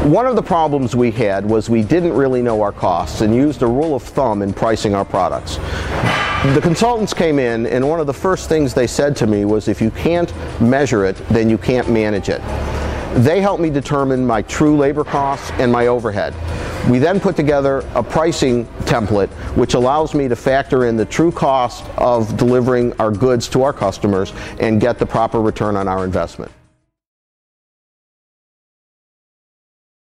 One of the problems we had was we didn't really know our costs and used a rule of thumb in pricing our products. The consultants came in, and one of the first things they said to me was, if you can't measure it, then you can't manage it. They helped me determine my true labor costs and my overhead. We then put together a pricing template which allows me to factor in the true cost of delivering our goods to our customers and get the proper return on our investment.